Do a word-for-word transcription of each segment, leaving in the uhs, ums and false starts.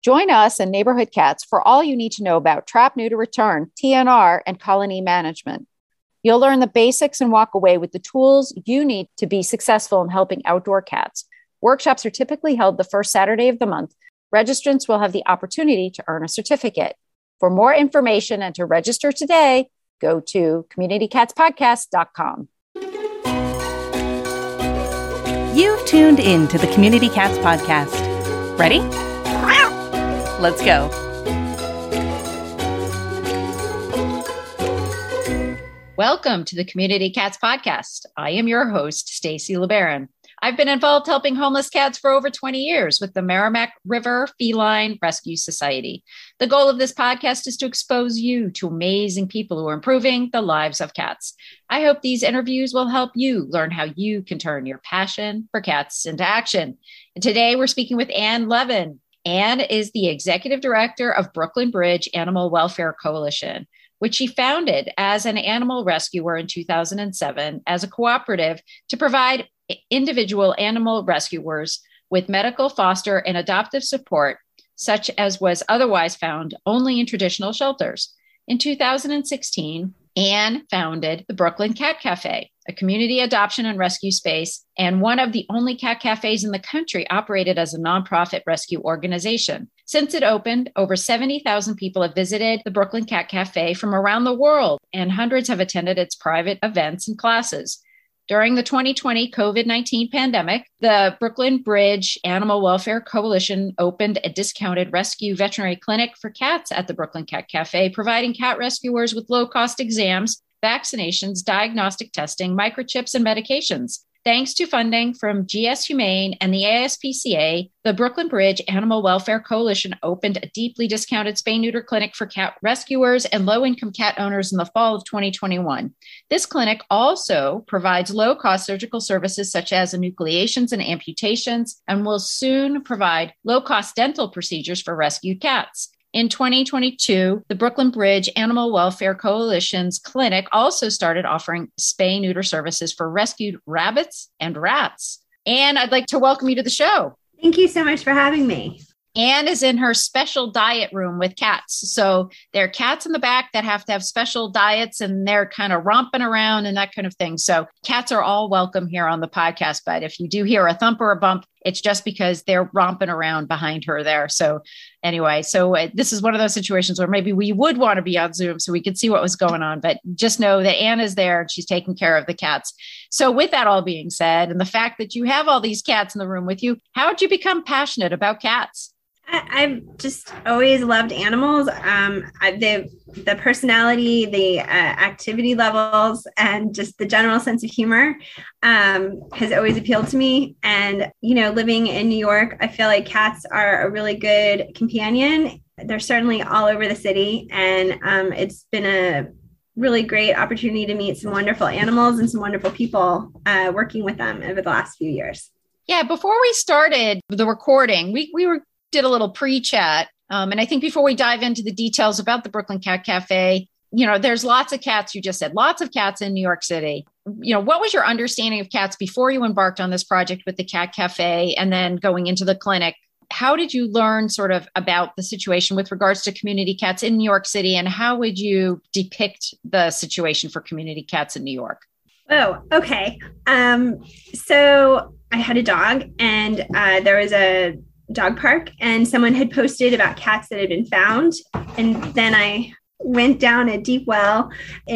Join us and Neighborhood Cats for all you need to know about trap, neuter, return, T N R, and colony management. You'll learn the basics and walk away with the tools you need to be successful in helping outdoor cats. Workshops are typically held the first Saturday of the month. Registrants will have the opportunity to earn a certificate. For more information and to register today, go to community cats podcast dot com. You've tuned in to the Community Cats Podcast. Ready? Let's go. Welcome to the Community Cats Podcast. I am your host, Stacy LeBaron. I've been involved helping homeless cats for over twenty years with the Merrimack River Feline Rescue Society. The goal of this podcast is to expose you to amazing people who are improving the lives of cats. I hope these interviews will help you learn how you can turn your passion for cats into action. And today we're speaking with Ann Levin. Ann is the executive director of Brooklyn Bridge Animal Welfare Coalition, which she founded as an animal rescuer in two thousand seven as a cooperative to provide individual animal rescuers with medical, foster, and adoptive support, such as was otherwise found only in traditional shelters. In two thousand sixteen, Ann founded the Brooklyn Cat Cafe, a community adoption and rescue space, and one of the only cat cafes in the country operated as a nonprofit rescue organization. Since it opened, over seventy thousand people have visited the Brooklyn Cat Cafe from around the world, and hundreds have attended its private events and classes. During the twenty twenty COVID nineteen pandemic, the Brooklyn Bridge Animal Welfare Coalition opened a discounted rescue veterinary clinic for cats at the Brooklyn Cat Cafe, providing cat rescuers with low-cost exams, vaccinations, diagnostic testing, microchips, and medications. Thanks to funding from G S Humane and the A S P C A, the Brooklyn Bridge Animal Welfare Coalition opened a deeply discounted spay-neuter clinic for cat rescuers and low-income cat owners in the fall of twenty twenty-one. This clinic also provides low-cost surgical services such as enucleations and amputations, and will soon provide low-cost dental procedures for rescued cats. In twenty twenty-two, the Brooklyn Bridge Animal Welfare Coalition's clinic also started offering spay-neuter services for rescued rabbits and rats. Ann, I'd like to welcome you to the show. Thank you so much for having me. Ann is in her special diet room with cats. So there are cats in the back that have to have special diets, and they're kind of romping around and that kind of thing. So cats are all welcome here on the podcast. But if you do hear a thump or a bump, it's just because they're romping around behind her there. So anyway, so uh, this is one of those situations where maybe we would want to be on Zoom so we could see what was going on. But just know that Ann is there and she's taking care of the cats. So with that all being said, and the fact that you have all these cats in the room with you, how did you become passionate about cats? I've just always loved animals. Um, I, the the personality, the uh, activity levels, and just the general sense of humor um, has always appealed to me. And, you know, living in New York, I feel like cats are a really good companion. They're certainly all over the city. And um, it's been a really great opportunity to meet some wonderful animals and some wonderful people uh, working with them over the last few years. Yeah, before we started the recording, we we were did a little pre-chat. Um, and I think before we dive into the details about the Brooklyn Cat Cafe, you know, there's lots of cats, you just said, lots of cats in New York City. You know, what was your understanding of cats before you embarked on this project with the Cat Cafe and then going into the clinic? How did you learn sort of about the situation with regards to community cats in New York City? And how would you depict the situation for community cats in New York? Oh, okay. Um, so I had a dog, and uh, there was a dog park, and someone had posted about cats that had been found. And then I went down a deep well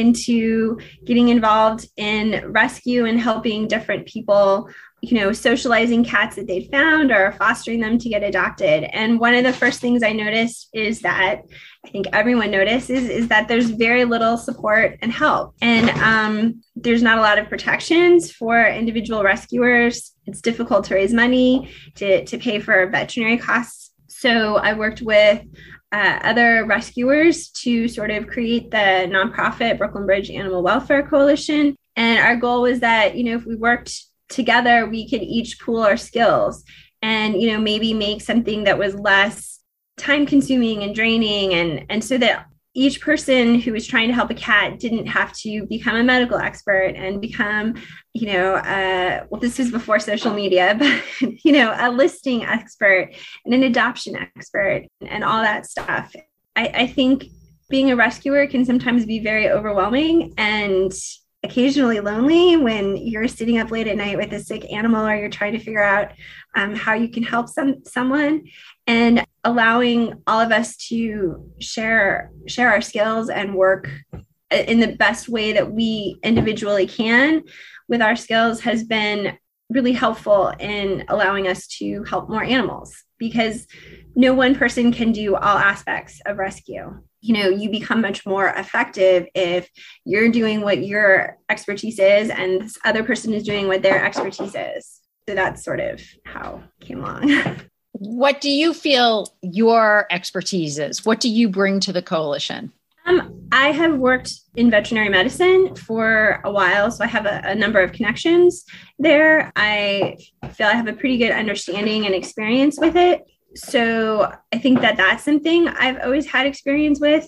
into getting involved in rescue and helping different people, you know, socializing cats that they'd found or fostering them to get adopted. And one of the first things I noticed is that I think everyone notices is that there's very little support and help. And um, there's not a lot of protections for individual rescuers. It's difficult to raise money to, to pay for veterinary costs. So I worked with uh, other rescuers to sort of create the nonprofit Brooklyn Bridge Animal Welfare Coalition. And our goal was that, you know, if we worked together, we could each pool our skills and, you know, maybe make something that was less time consuming and draining. And, and so that each person who was trying to help a cat didn't have to become a medical expert and become, you know, uh, well, this was before social media, but, you know, a listing expert and an adoption expert and all that stuff. I, I think being a rescuer can sometimes be very overwhelming and occasionally lonely when you're sitting up late at night with a sick animal or you're trying to figure out um, how you can help some someone, and allowing all of us to share share our skills and work in the best way that we individually can with our skills has been really helpful in allowing us to help more animals, because no one person can do all aspects of rescue. You know, you become much more effective if you're doing what your expertise is and this other person is doing what their expertise is. So that's sort of how it came along. What do you feel your expertise is? What do you bring to the coalition? Um, I have worked in veterinary medicine for a while, so I have a, a number of connections there. I feel I have a pretty good understanding and experience with it. So I think that that's something I've always had experience with.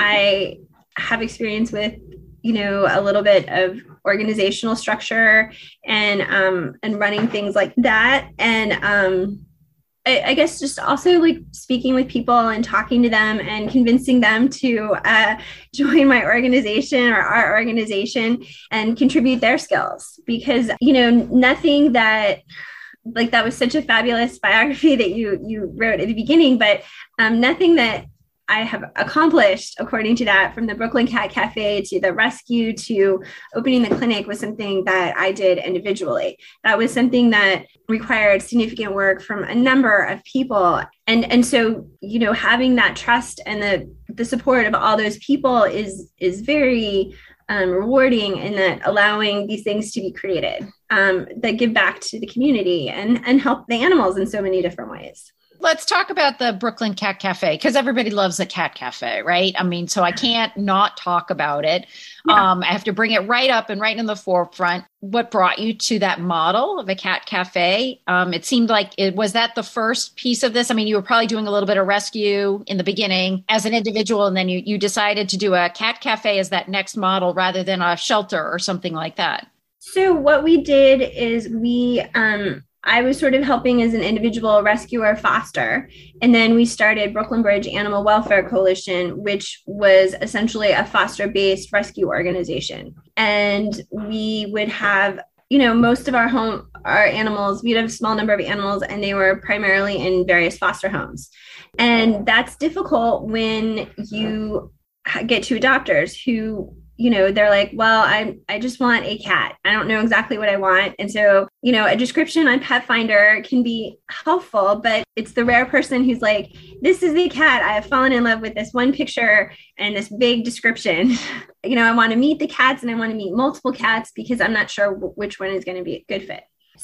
I have experience with, you know, a little bit of organizational structure and um, and running things like that. And um, I, I guess just also like speaking with people and talking to them and convincing them to uh, join my organization or our organization and contribute their skills. Because, you know, nothing that like that was such a fabulous biography that you you wrote at the beginning, but um, nothing that I have accomplished according to that, from the Brooklyn Cat Cafe to the rescue to opening the clinic, was something that I did individually. That was something that required significant work from a number of people. And, and so, you know, having that trust and the, the support of all those people is, is very um, rewarding, in that allowing these things to be created um, that give back to the community and, and help the animals in so many different ways. Let's talk about the Brooklyn Cat Cafe, because everybody loves a cat cafe, right? I mean, so I can't not talk about it. Yeah. Um, I have to bring it right up and right in the forefront. What brought you to that model of a cat cafe? Um, it seemed like it was that the first piece of this. I mean, you were probably doing a little bit of rescue in the beginning as an individual, and then you you decided to do a cat cafe as that next model rather than a shelter or something like that. So what we did is we, um, I was sort of helping as an individual rescuer foster. And then we started Brooklyn Bridge Animal Welfare Coalition, which was essentially a foster-based rescue organization. And we would have, you know, most of our home, our animals, we'd have a small number of animals, and they were primarily in various foster homes. And that's difficult when you get to adopters who, you know, they're like, well, I I just want a cat. I don't know exactly what I want. And so, you know, a description on Pet Finder can be helpful, but it's the rare person who's like, this is the cat. I have fallen in love with this one picture and this big description. You know, I want to meet the cats and I want to meet multiple cats because I'm not sure w- which one is going to be a good fit.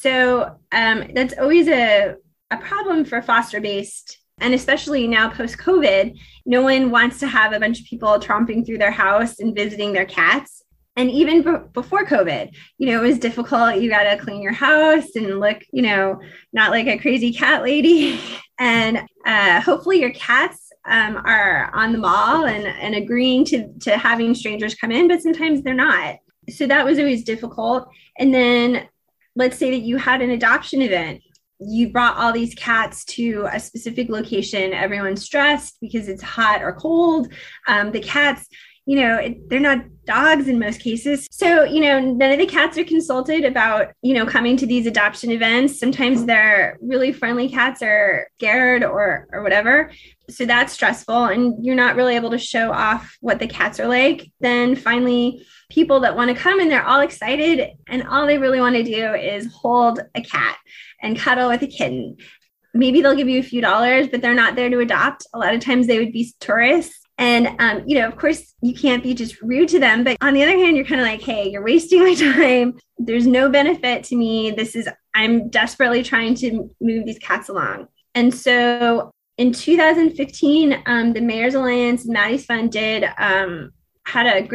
So um, that's always a, a problem for foster-based. And especially now post-COVID, no one wants to have a bunch of people tromping through their house and visiting their cats. And even b- before COVID, you know, it was difficult. You got to clean your house and look, you know, not like a crazy cat lady. And uh, hopefully your cats um, are on the mall and, and agreeing to, to having strangers come in, but sometimes they're not. So that was always difficult. And then let's say that you had an adoption event. You brought all these cats to a specific location. Everyone's stressed because it's hot or cold. Um, the cats, you know, it, they're not dogs in most cases. So, you know, none of the cats are consulted about, you know, coming to these adoption events. Sometimes they're really friendly cats are scared or, or whatever. So that's stressful, and you're not really able to show off what the cats are like. Then finally, people that want to come and they're all excited and all they really want to do is hold a cat and cuddle with a kitten. Maybe they'll give you a few dollars, but they're not there to adopt. A lot of times they would be tourists. And, um, you know, of course, you can't be just rude to them. But on the other hand, you're kind of like, hey, you're wasting my time. There's no benefit to me. This is, I'm desperately trying to move these cats along. And so in two thousand fifteen, um, the Mayor's Alliance and Maddie's Fund did, um, had a grant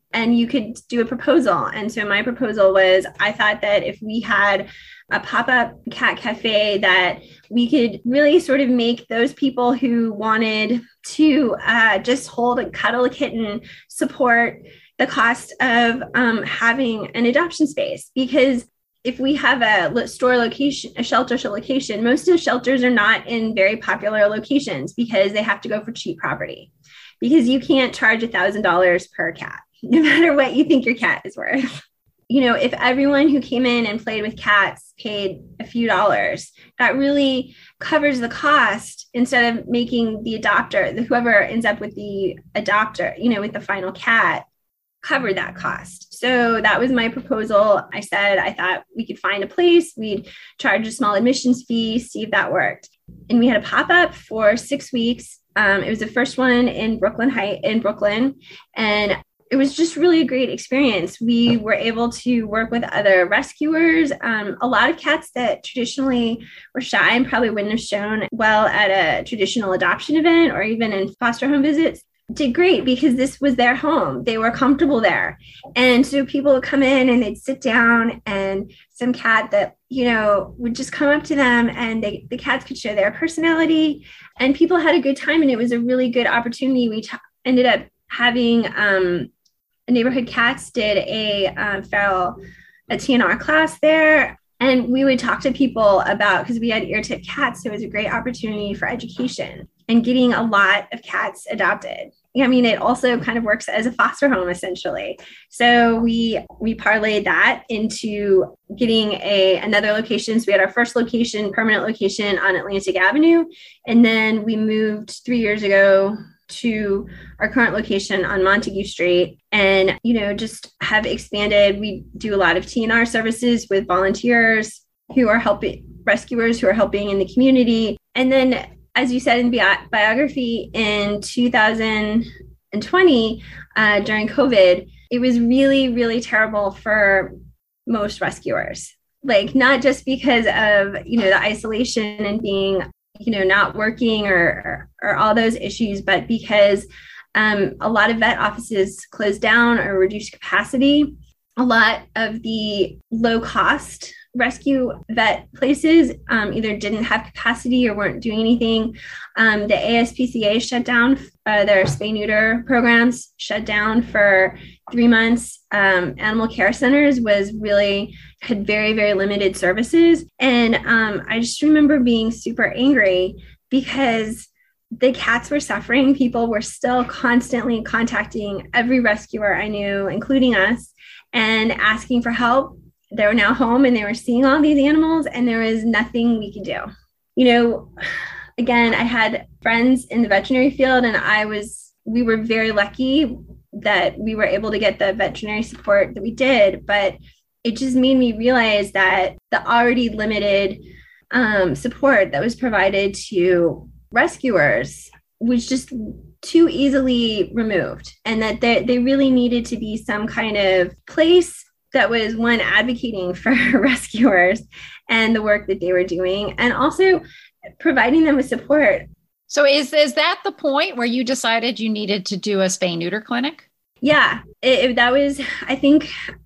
and you could do a proposal. And so my proposal was, I thought that if we had a pop-up cat cafe, that we could really sort of make those people who wanted to uh, just hold and cuddle a kitten support the cost of um, having an adoption space. Because if we have a store location, a shelter location, most of the shelters are not in very popular locations because they have to go for cheap property, because you can't charge one thousand dollars per cat, no matter what you think your cat is worth. You know, if everyone who came in and played with cats paid a few dollars, that really covers the cost instead of making the adopter, the whoever ends up with the adopter, you know, with the final cat, cover that cost. So that was my proposal. I said, I thought we could find a place, we'd charge a small admissions fee, see if that worked. And we had a pop-up for six weeks. Um, it was the first one in Brooklyn Heights, in Brooklyn. And it was just really a great experience. We were able to work with other rescuers. Um, a lot of cats that traditionally were shy and probably wouldn't have shown well at a traditional adoption event or even in foster home visits did great because this was their home. They were comfortable there. And so people would come in and they'd sit down, and some cat that, you know, would just come up to them, and they, the cats could show their personality, and people had a good time. And it was a really good opportunity. We t- ended up having um, Neighborhood Cats did a um, feral, a T N R class there. And we would talk to people about, because we had ear tip cats, so it was a great opportunity for education and getting a lot of cats adopted. I mean, it also kind of works as a foster home, essentially. So we we parlayed that into getting a another location. So we had our first location, permanent location on Atlantic Avenue. And then we moved three years ago to our current location on Montague Street, and, you know, just have expanded. We do a lot of T N R services with volunteers who are helping, rescuers who are helping in the community. And then, as you said in bi- biography, in two thousand twenty, uh, during COVID, it was really, really terrible for most rescuers. Like, not just because of, you know, the isolation and being, you know, not working or, or, or all those issues, but because um, a lot of vet offices closed down or reduced capacity. A lot of the low cost rescue vet places um, either didn't have capacity or weren't doing anything. Um, the A S P C A shut down, uh, their spay neuter programs shut down for three months. Um, animal care centers was really, had very, very limited services. And um, I just remember being super angry because the cats were suffering. People were still constantly contacting every rescuer I knew, including us, and asking for help. They were now home and they were seeing all these animals, and there was nothing we could do. You know, again, I had friends in the veterinary field, and I was, we were very lucky that we were able to get the veterinary support that we did, but it just made me realize that the already limited um, support that was provided to rescuers was just too easily removed, and that they, they really needed to be some kind of place that was, one, advocating for rescuers and the work that they were doing, and also providing them with support. So is, is that the point where you decided you needed to do a spay neuter clinic? Yeah, it, it, that was, I think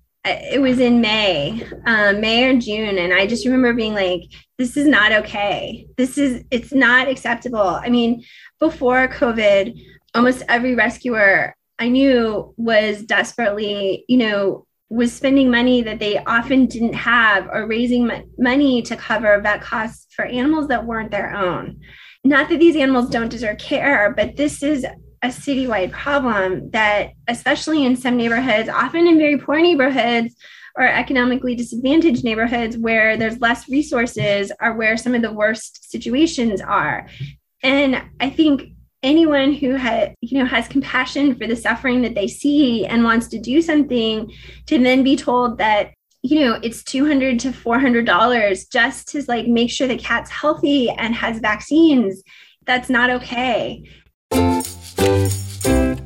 it was in May, um, May or June. And I just remember being like, this is not okay. This is, it's not acceptable. I mean, before COVID, almost every rescuer I knew was desperately, you know, was spending money that they often didn't have, or raising m- money to cover vet costs for animals that weren't their own. Not that these animals don't deserve care, but this is a citywide problem that, especially in some neighborhoods, often in very poor neighborhoods or economically disadvantaged neighborhoods where there's less resources, are where some of the worst situations are. And I think anyone who has, you know, has compassion for the suffering that they see and wants to do something, to then be told that, you know, it's two hundred to four hundred dollars just to like make sure the cat's healthy and has vaccines, that's not okay. T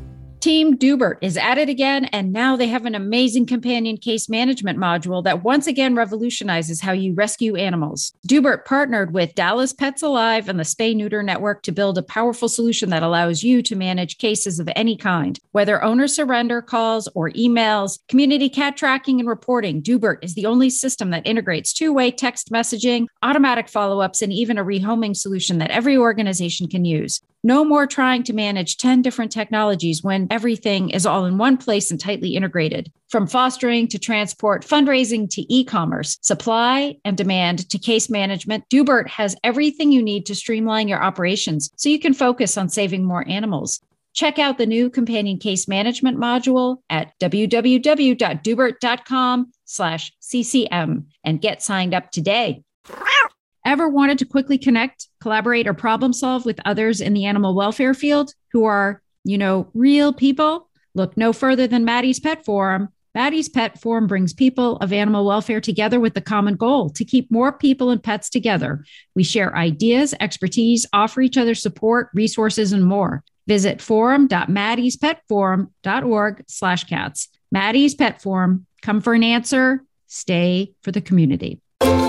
Team Dubert is at it again, and now they have an amazing companion case management module that once again revolutionizes how you rescue animals. Dubert partnered with Dallas Pets Alive and the Spay Neuter Network to build a powerful solution that allows you to manage cases of any kind. Whether owner surrender calls or emails, community cat tracking and reporting, Dubert is the only system that integrates two-way text messaging, automatic follow-ups, and even a rehoming solution that every organization can use. No more trying to manage ten different technologies when everything is all in one place and tightly integrated. From fostering to transport, fundraising to e-commerce, supply and demand to case management, Dubert has everything you need to streamline your operations so you can focus on saving more animals. Check out the new companion case management module at www.dubert.com slash CCM and get signed up today. Ever wanted to quickly connect, collaborate, or problem solve with others in the animal welfare field who are, you know, real people? Look no further than Maddie's Pet Forum. Maddie's Pet Forum brings people of animal welfare together with the common goal to keep more people and pets together. We share ideas, expertise, offer each other support, resources, and more. Visit forum.maddiespetforum.org slash cats. Maddie's Pet Forum. Come for an answer. Stay for the community.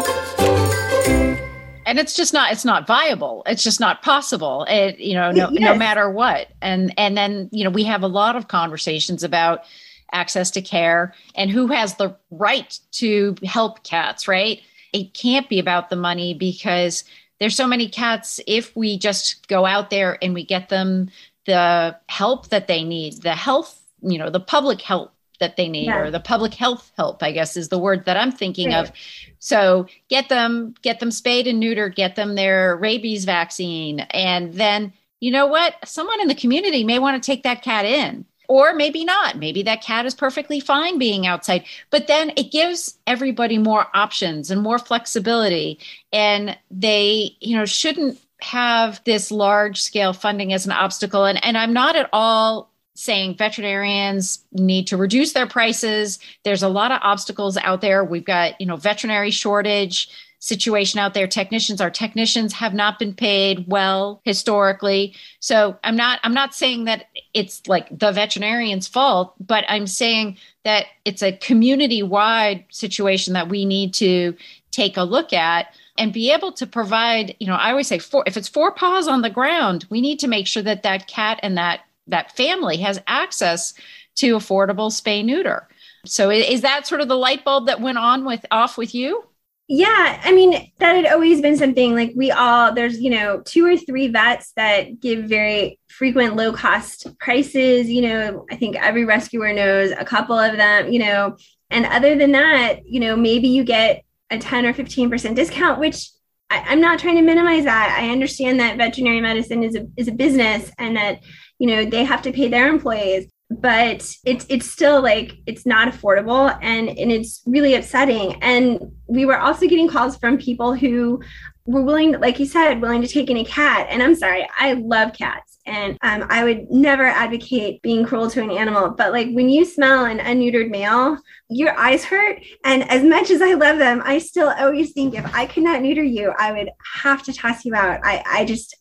And it's just not, it's not viable. It's just not possible. It, you know, no, yes. no matter what. And, and then, you know, we have a lot of conversations about access to care and who has the right to help cats, right? It can't be about the money because there's so many cats. If we just go out there and we get them the help that they need, the health, you know, the public health that they need, yeah. or the public health help, I guess is the word that I'm thinking right. of. So get them, get them spayed and neutered, get them their rabies vaccine. And then, you know what? Someone in the community may want to take that cat in, or maybe not. Maybe that cat is perfectly fine being outside, but then it gives everybody more options and more flexibility. And they, you know, shouldn't have this large scale funding as an obstacle. And, and I'm not at all saying veterinarians need to reduce their prices. There's a lot of obstacles out there. We've got, you know, veterinary shortage situation out there. Technicians, our technicians have not been paid well historically. So I'm not, I'm not saying that it's like the veterinarian's fault, but I'm saying that it's a community-wide situation that we need to take a look at and be able to provide, you know, I always say four, if it's four paws on the ground, we need to make sure that that cat and that that family has access to affordable spay neuter. So is that sort of the light bulb that went on with off with you? Yeah. I mean, that had always been something like we all, there's, you know, two or three vets that give very frequent low cost prices. You know, I think every rescuer knows a couple of them, you know, and other than that, you know, maybe you get a ten or fifteen percent discount, which I, I'm not trying to minimize that. I understand that veterinary medicine is a, is a business and that, you know, they have to pay their employees, but it's it's still like, it's not affordable and, and it's really upsetting. And we were also getting calls from people who were willing, like you said, willing to take in a cat. And I'm sorry, I love cats. And um, I would never advocate being cruel to an animal. But like when you smell an unneutered male, your eyes hurt. And as much as I love them, I still always think if I could not neuter you, I would have to toss you out. I, I just...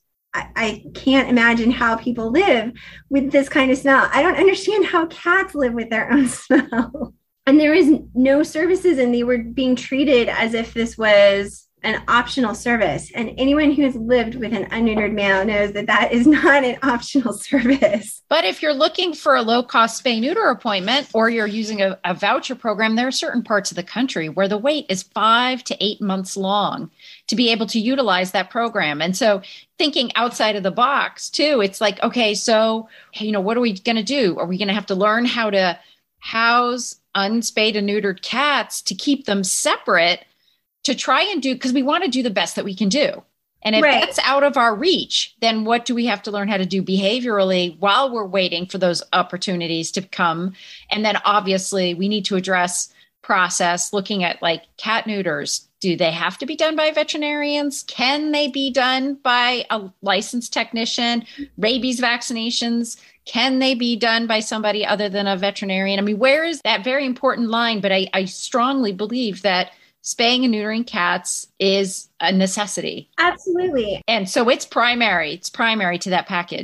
I can't imagine how people live with this kind of smell. I don't understand how cats live with their own smell. And there is no services, and they were being treated as if this was an optional service. And anyone who has lived with an unneutered male knows that that is not an optional service. But if you're looking for a low-cost spay-neuter appointment, or you're using a, a voucher program, there are certain parts of the country where the wait is five to eight months long to be able to utilize that program. And so thinking outside of the box too, it's like, okay, so, hey, you know, what are we going to do? Are we going to have to learn how to house unspayed and neutered cats to keep them separate to try and do, because we want to do the best that we can do. And if right. that's out of our reach, then what do we have to learn how to do behaviorally while we're waiting for those opportunities to come? And then obviously we need to address process, looking at like cat neuters. Do they have to be done by veterinarians? Can they be done by a licensed technician? Rabies vaccinations, can they be done by somebody other than a veterinarian? I mean, where is that very important line? But I, I strongly believe that spaying and neutering cats is a necessity. Absolutely. And so it's primary. It's primary to that package.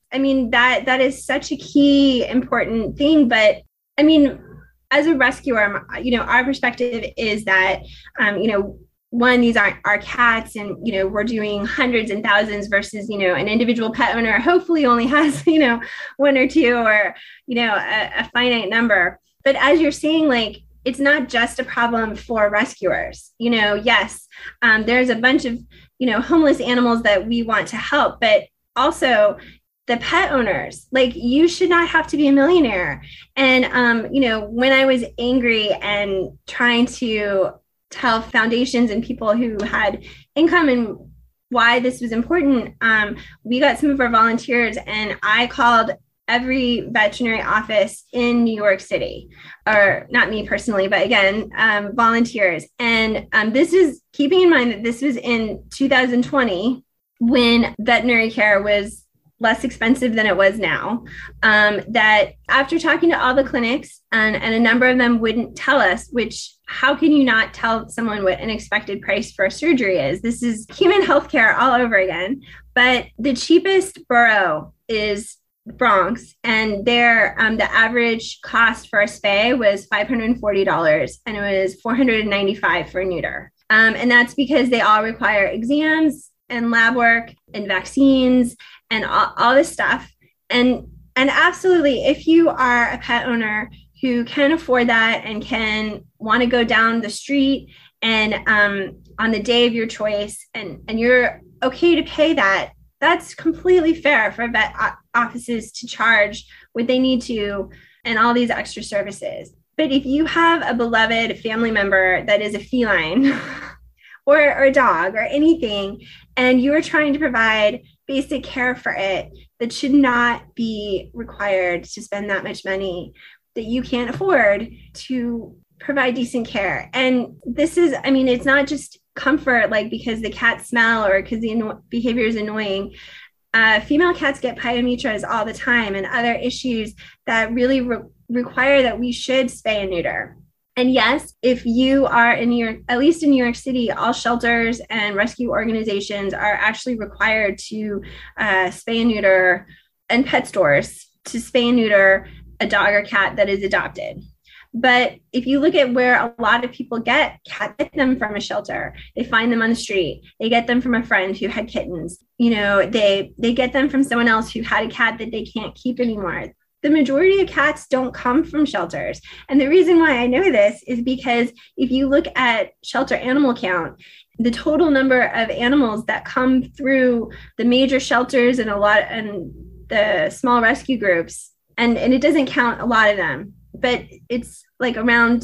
I mean, that that is such a key, important thing. But I mean, as a rescuer, you know, our perspective is that, um, you know, one, these aren't our cats, and, you know, we're doing hundreds and thousands versus, you know, an individual pet owner hopefully only has, you know, one or two or, you know, a, a finite number. But as you're saying, like, it's not just a problem for rescuers. You know, yes, um, there's a bunch of, you know, homeless animals that we want to help, but also the pet owners, like, you should not have to be a millionaire. And, um, you know, when I was angry and trying to tell foundations and people who had income and why this was important, um, we got some of our volunteers, and I called every veterinary office in New York City, or not me personally, but again, um, volunteers. And um, this is keeping in mind that this was in two thousand twenty when veterinary care was less expensive than it was now, um, that after talking to all the clinics, and, and a number of them wouldn't tell us, which, how can you not tell someone what an expected price for a surgery is? This is human healthcare all over again. But the cheapest borough is Bronx, and their um, the average cost for a spay was five hundred forty dollars, and it was four hundred ninety-five dollars for a neuter. Um, and that's because they all require exams and lab work and vaccines and all, all this stuff. And, and absolutely, if you are a pet owner who can afford that and can want to go down the street and um, on the day of your choice, and, and you're okay to pay that, that's completely fair for vet offices to charge what they need to and all these extra services. But if you have a beloved family member that is a feline or, or a dog or anything, and you are trying to provide basic care for it, that should not be required to spend that much money that you can't afford to provide decent care. And this is, I mean, it's not just comfort, like because the cats smell or because the anno- behavior is annoying. Uh, female cats get pyometras all the time and other issues that really re- require that we should spay and neuter. And yes, if you are in New York, at least in New York City, all shelters and rescue organizations are actually required to uh, spay and neuter, and pet stores to spay and neuter a dog or cat that is adopted. But if you look at where a lot of people get cats, get them from a shelter, they find them on the street, they get them from a friend who had kittens, you know, they they get them from someone else who had a cat that they can't keep anymore. The majority of cats don't come from shelters. And the reason why I know this is because if you look at shelter animal count, the total number of animals that come through the major shelters and a lot and the small rescue groups, and, and it doesn't count a lot of them, but it's like around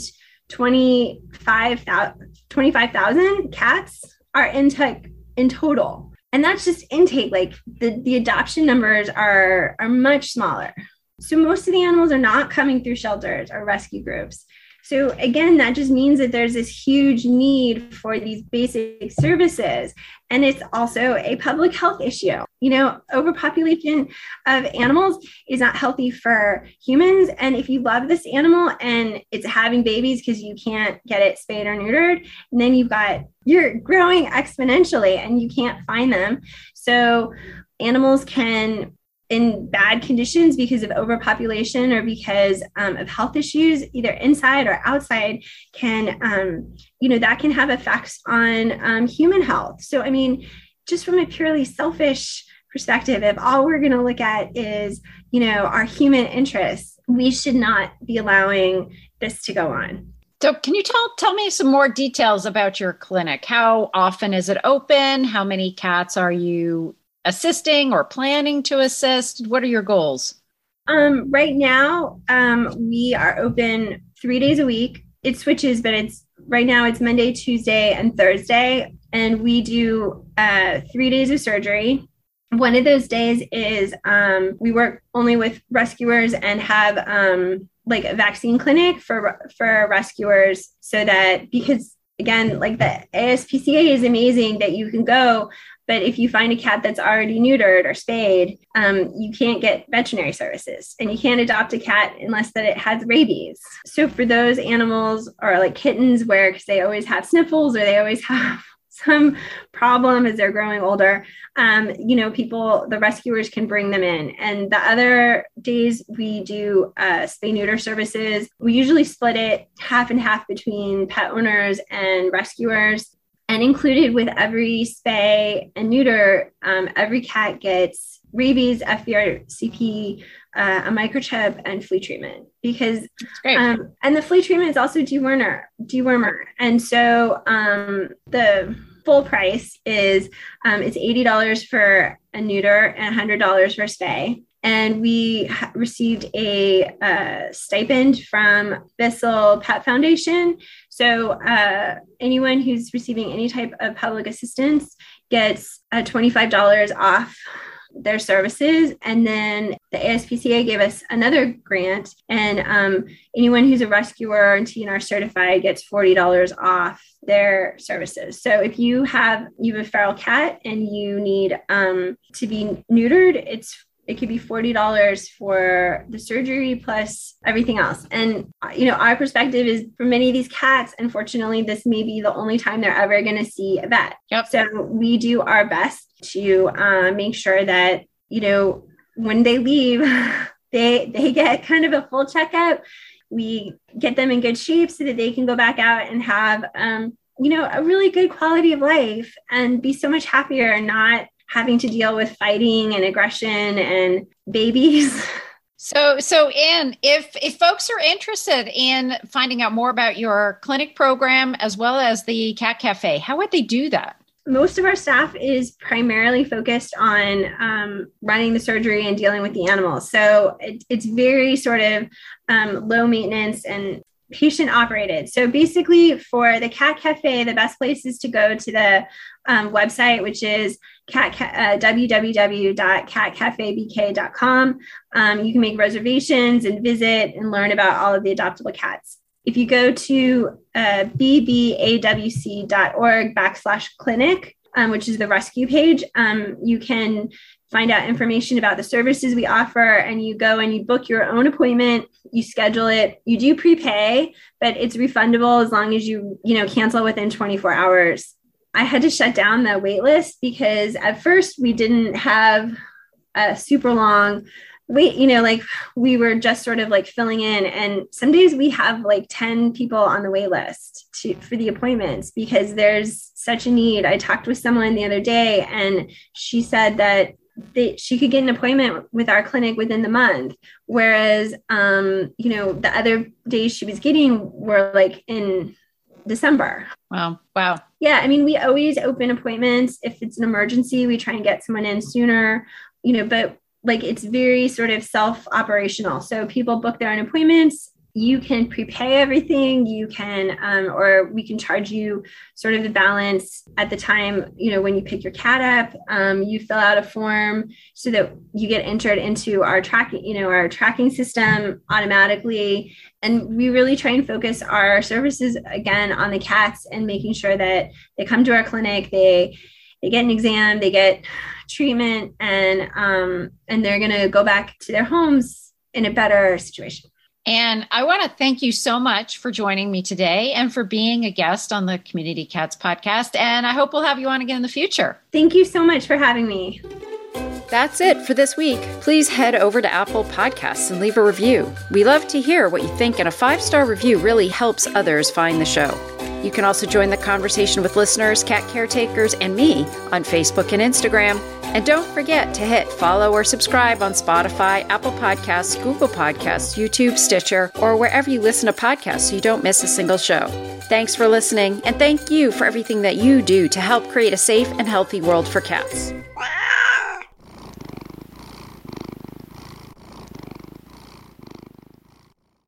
twenty-five thousand cats are intake in total. And that's just intake. Like the, the adoption numbers are, are much smaller. So most of the animals are not coming through shelters or rescue groups. So again, that just means that there's this huge need for these basic services. And it's also a public health issue. You know, overpopulation of animals is not healthy for humans. And if you love this animal and it's having babies because you can't get it spayed or neutered, and then you've got, you're growing exponentially and you can't find them. So animals can, in bad conditions because of overpopulation or because um, of health issues, either inside or outside, can, um, you know, that can have effects on um, human health. So, I mean, just from a purely selfish perspective, if all we're going to look at is, you know, our human interests, we should not be allowing this to go on. So can you tell tell me some more details about your clinic? How often is it open? How many cats are you assisting or planning to assist? What are your goals? Um, right now, um, we are open three days a week. It switches, but it's right now it's Monday, Tuesday, and Thursday. And we do uh, three days of surgery. One of those days is um, we work only with rescuers and have um, like a vaccine clinic for for rescuers, so that, because again, like the A S P C A is amazing that you can go, but if you find a cat that's already neutered or spayed, um, you can't get veterinary services, and you can't adopt a cat unless that it has rabies. So for those animals, or like kittens, where because they always have sniffles or they always have some problem as they're growing older, um, you know, people, the rescuers can bring them in. And the other days we do uh, spay neuter services. We usually split it half and half between pet owners and rescuers. And included with every spay and neuter, um, every cat gets rabies, F B R C P, uh, a microchip, and flea treatment. Because, um, and the flea treatment is also dewormer, dewormer. And so um, the full price is um, it's eighty dollars for a neuter and one hundred dollars for spay. And we ha- received a uh, stipend from Bissell Pet Foundation. So uh, anyone who's receiving any type of public assistance gets uh, twenty-five dollars off their services. And then the A S P C A gave us another grant, and um, anyone who's a rescuer and T N R certified gets forty dollars off their services. So if you have you have a feral cat and you need um, to be neutered, it's it could be forty dollars for the surgery plus everything else. And, you know, our perspective is for many of these cats, unfortunately, this may be the only time they're ever going to see a vet. Yep. So we do our best to uh, make sure that, you know, when they leave, they they get kind of a full checkup. We get them in good shape so that they can go back out and have, um, you know, a really good quality of life and be so much happier and not having to deal with fighting and aggression and babies. So, so Anne, if, if folks are interested in finding out more about your clinic program as well as the Cat Cafe, how would they do that? Most of our staff is primarily focused on um, running the surgery and dealing with the animals. So it, it's very sort of um, low maintenance and patient operated. So basically for the Cat Cafe, the best place is to go to the um, website, which is cat, uh, w w w dot cat cafe b k dot com. Um, you can make reservations and visit and learn about all of the adoptable cats. If you go to uh, b b a w c dot org backslash clinic, um, which is the rescue page, um, you can find out information about the services we offer, and you go and you book your own appointment, you schedule it, you do prepay, but it's refundable as long as you, you know, cancel within twenty-four hours. I had to shut down the wait list because at first we didn't have a super long wait, you know, like we were just sort of like filling in, and some days we have like ten people on the wait list to, for the appointments because there's such a need. I talked with someone the other day and she said that They, she could get an appointment with our clinic within the month. Whereas, um, you know, the other days she was getting were like in December. Wow. Wow. Yeah. I mean, we always open appointments. If it's an emergency, we try and get someone in sooner, you know, but like it's very sort of self-operational. So people book their own appointments. You can prepay everything. You can, um, or we can charge you sort of the balance at the time, you know, when you pick your cat up, um, you fill out a form so that you get entered into our tracking, you know, our tracking system automatically. And we really try and focus our services again on the cats and making sure that they come to our clinic, they, they get an exam, they get treatment, and, um, and they're going to go back to their homes in a better situation. And I want to thank you so much for joining me today and for being a guest on the Community Cats podcast. And I hope we'll have you on again in the future. Thank you so much for having me. That's it for this week. Please head over to Apple Podcasts and leave a review. We love to hear what you think, and a five-star review really helps others find the show. You can also join the conversation with listeners, cat caretakers, and me on Facebook and Instagram. And don't forget to hit follow or subscribe on Spotify, Apple Podcasts, Google Podcasts, YouTube, Stitcher, or wherever you listen to podcasts so you don't miss a single show. Thanks for listening, and thank you for everything that you do to help create a safe and healthy world for cats.